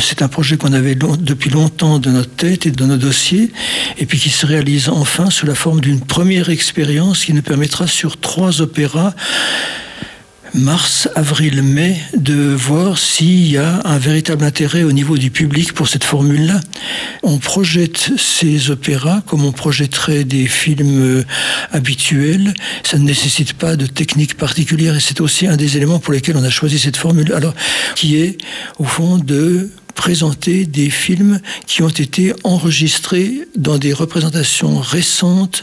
C'est un projet qu'on avait depuis longtemps dans notre tête et dans nos dossiers, et puis qui se réalise enfin sous la forme d'une première expérience qui nous permettra sur 3 opéras, mars, avril, mai, de voir s'il y a un véritable intérêt au niveau du public pour cette formule-là. On projette ces opéras comme on projetterait des films habituels. Ça ne nécessite pas de technique particulière et c'est aussi un des éléments pour lesquels on a choisi cette formule. Alors, qui est, au fond, de présenter des films qui ont été enregistrés dans des représentations récentes